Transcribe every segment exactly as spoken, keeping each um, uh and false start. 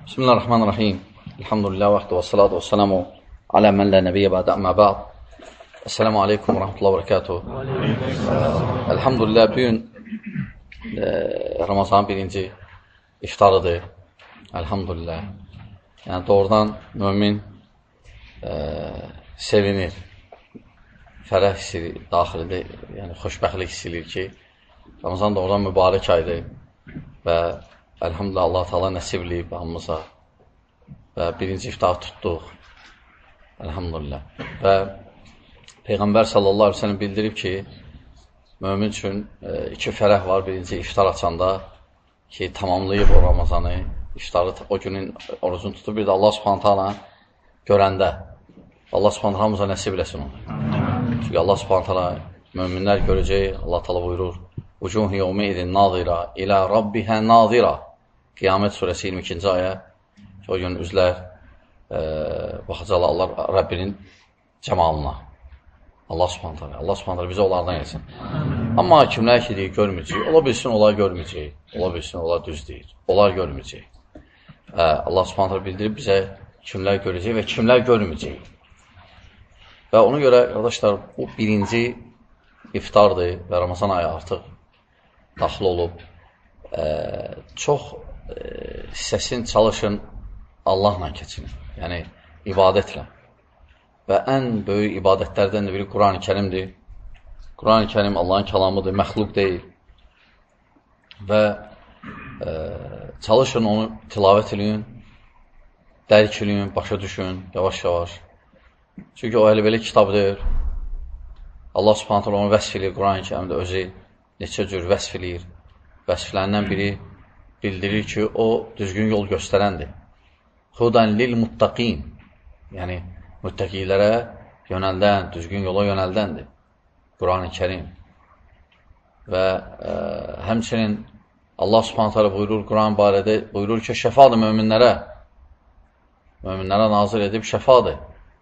Bismillahirrahmanirrahim. Elhamdülillah və və salatu və salamu alə mən lə nəbiyyə bədə əmmə bəd. Esselamu aleykum və rəhmətullah və bərəkatuhu. Elhamdülillah, bugün e, Ramazanın birinci iftarıdır. Elhamdülillah. Yəni, doğrudan mümin e, sevinir. Fərəh hissi daxilində, yəni xoşbəxtlik hissilir ki, Ramazan doğrudan mübarək aydır və elhamdülillah, Allah Teala nəsib eləyib hamımıza və birinci iftarı tutduq. Elhamdülillah. Və Peyğəmbər sallallahu aleyhi ve sellem bildirib ki, mömin üçün e, iki fərəh var. Birinci iftar açanda ki, tamamlayıb o Ramazanı, iftarı o günün orucunu tutub. Bir də Allah subhanət hala görəndə. Allah subhanət hamıza nəsib eləsin onu. Çünki Allah subhanət hala möminlər görəcək. Allah Teala buyurur: "Vucuhu yevme idin nazira ila rabbiha nazira." Qiyamət surəsi iyirmi ikinci ayə. O gün üzlər e, baxacaqlar Allah Rəbbinin cəmalına. Allah subhanət hala. Allah subhanət hala bizə onlardan yesin. Amma kimlər ki deyir, görməyəcək. Ola bilsin, onlar görməyəcək. Ola bilsin, onlar düz deyir. Onlar görməyəcək. E, Allah subhanət hala bildirib bizə kimlər görəcək və kimlər görməyəcək. Və ona görə, qardaşlar, bu birinci iftardır və Ramazan ayı artıq daxil olub. E, çox e, hissəsini çalışın Allahla keçin. Yəni, ibadətlə. Və ən böyük ibadətlərdən də biri Quran-ı Kərimdir. Quran-ı Kərim Allahın kəlamıdır, məxluq deyil. Və e, çalışın onu tilavət eləyin, dərk eləyin, başa düşün, yavaş-yavaş. Çünki o elə belə kitabdır. Allah subhanət hala onu vəsf eləyir, Quran-ı Kərimdə özü neçə cür vəsf eləyir. Vəsflərindən biri bildirir ki, o düzgün yol göstərəndir. Hudan lil muttaqin, yəni müttəqilərə yönəldən, düzgün yola yönəldəndir Quran-ı Kərim. Və e, həmçinin Allah subhanət hala buyurur, Quran barədə buyurur ki, şəfadır möminlərə. Möminlərə nazir edib şəfadır.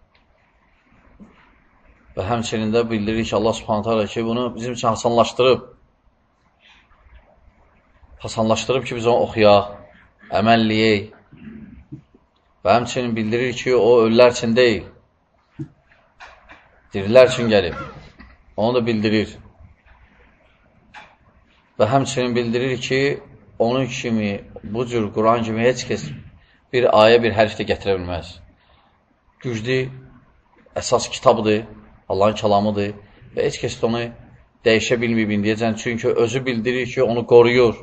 Və həmçinin də bildirir ki, Allah subhanət hala ki, bunu bizim üçün hasanlaşdırıb. Hasanlaşdırıb ki, biz onu oxuyaq, əməlliyək. Və həmçinin bildirir ki, o ölülər üçün deyil, dirilər üçün gəlib. Onu da bildirir. Və həmçinin bildirir ki, onun kimi, bu cür Quran kimi heç kəs bir ayə, bir hərf də gətirə bilməz. Güclü, əsas kitabdır, Allahın kəlamıdır və heç kəs də onu dəyişə bilməyib indiyəcən. Çünki özü bildirir ki, onu qoruyur.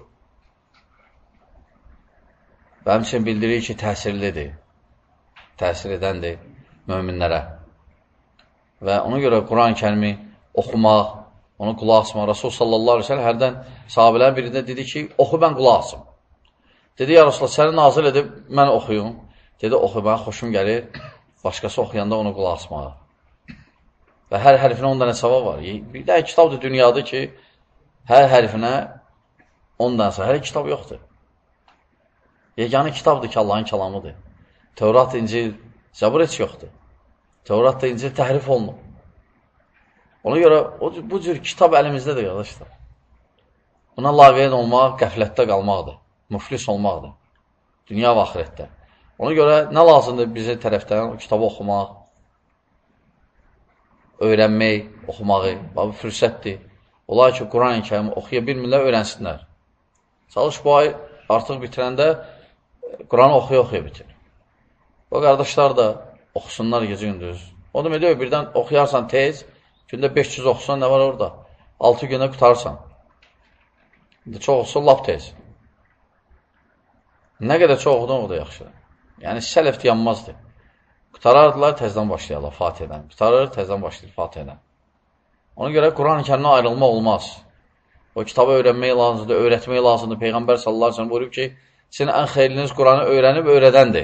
Və həmçinin bildirir ki, təsirlidir. Təsir edəndir möminlərə. Və ona görə Quran-ı Kərimi oxumaq, onu qulaq asmaq. Rasul sallallahu aleyhi ve sellem hərdən sahabələrin birində dedi ki, oxu mən qulaq asım. Dedi, ya Rasulullah, səni nazil edib mən oxuyum. Dedi, oxu, mən xoşum gəlir, başqası oxuyanda onu qulaq asmağa. Və hər hərfinə on dənə savab var. Bir də kitabdır dünyada ki, hər hərfinə on dənə savab. Hər kitab yoxdur. Yeganə kitabdır ki, Allahın kəlamıdır. Tevrat, İncil, Zəbur heç yoxdur. Tevrat da İncil təhrif olunub. Ona görə o, bu cür kitab əlimizdədir, qardaşlar. Buna laqeyd olmaq, qəflətdə qalmaqdır. Müflis olmaqdır. Dünya və axirətdə. Ona görə nə lazımdır bizə tərəfdən o kitabı oxumaq, öyrənmək, oxumağı, bu fürsətdir. Olar ki, Quran-ı Kərimi oxuya bilmirlər, öyrənsinlər. Çalış bu ay artıq bitirəndə Quranı oxuya-oxuya bitir. O qardaşlar da oxusunlar gecə gündüz. O demək deyil, birdən oxuyarsan tez, gündə beş yüz oxusan, nə var orada? altı gündə qutarsan. İndi çox oxusun, lap tez. Nə qədər çox oxudun, o da yaxşıdır. Yəni, sələf yanmazdır. Qutarardılar, təzdən başlayarlar Fatihədən. Qutarır, təzdən başlayır Fatihədən. Ona görə Quran-ı Kərimdən ayrılmaq olmaz. O kitabı öyrənmək lazımdır, öyrətmək lazımdır. Peyğəmbər sallallahu aleyhi ve sellem buyurub ki, sizin ən xeyriniz Quranı öyrənib, öyrədəndir.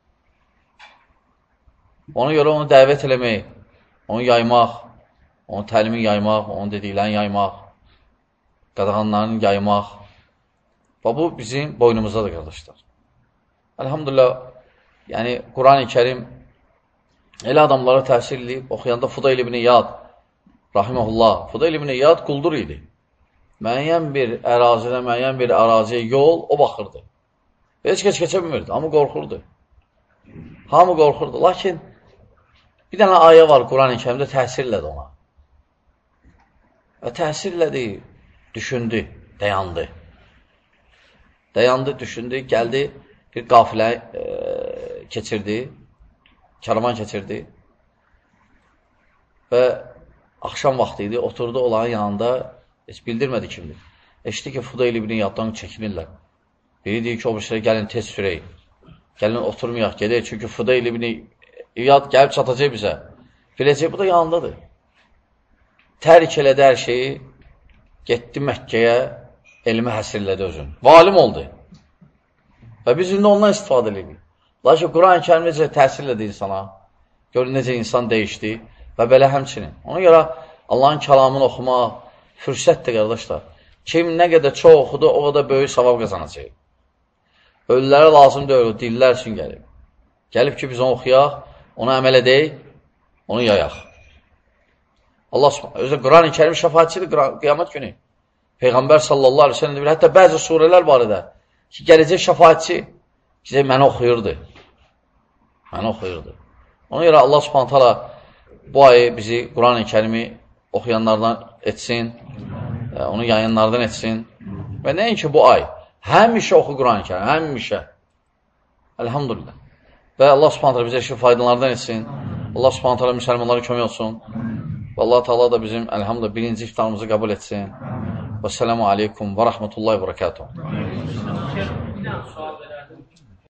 Ona görə onu dəvət eləmək, onu yaymaq, onu təlimi yaymaq, onu dediklərini yaymaq, qadağanlarını yaymaq. Və bu bizim boynumuzdadır, qardaşlar. Elhamdülillah, yəni Quran-ı Kərim elə adamlara təsir edib, oxuyanda Fudayl ibn İyad, rahiməhullah, Fudayl ibn İyad quldur idi. Müəyyən bir ərazidə, müəyyən bir əraziyə yol o baxırdı. Heç keç keçə bilmirdi, hamı qorxurdu. Hamı qorxurdu. Lakin bir dənə ayə var Quran-ı Kərimdə təsir elədi ona. Və təsir elədi, düşündü, dayandı. Dayandı, düşündü, gəldi, bir qafilə e, keçirdi, karvan keçirdi və axşam vaxtı idi, oturdu onların yanında, heç bildirmədi kimdir. Eşitdi ki, Fudayl ibn İyaddan çəkinirlər. Biri deyir ki, o bir şeyə gəlin tez sürək, gəlin oturmayaq, gedək, çünki Fudayl ibn İyad gəlib çatacaq bizə. Biləcək, bu da yanındadır. Tərik elədi hər şeyi, getdi Məkkəyə, elmi həsirlədi özün. Valim oldu. Və biz indi ondan istifadə edirik. Lakin Quran-ı Kərim necə təsir elədi insana, görün necə insan dəyişdi və belə həmçinin. Ona görə Allahın kəlamını oxumaq fürsətdir, qardaşlar. Kim nə qədər çox oxudu, o qədər böyük savab qazanacaq. Ölülərə lazım deyil, dillər üçün gəlib. Gəlib ki, biz onu oxuyaq, ona əməl edək, onu yayaq. Allah subhanahu, özü Quran-ı Kərim şəfaatçidir qiyamət günü. Peyğəmbər sallallahu aleyhi ve sellem deyir, hətta bəzi surələr var edə ki, gələcək şəfaatçi ki, məni oxuyurdu. Məni oxuyurdu. Ona görə Allah subhanahu ta'ala bu ayı bizi Quran-ı Kərimi oxuyanlardan etsin, onu yayınlardan etsin və nəinki bu ay, həmişə oxu Quran-ı Kərim, həmişə. Elhamdülillah. Və Allah subhanahu ta'ala bizə işi faydalardan etsin. Allah subhanahu ta'ala müsəlmanlara kömək olsun. Və Allah Teala da bizim elhamdülillah birinci iftarımızı qəbul etsin. Və selamu aleykum və rəhmətullahi və bərəkatuhu.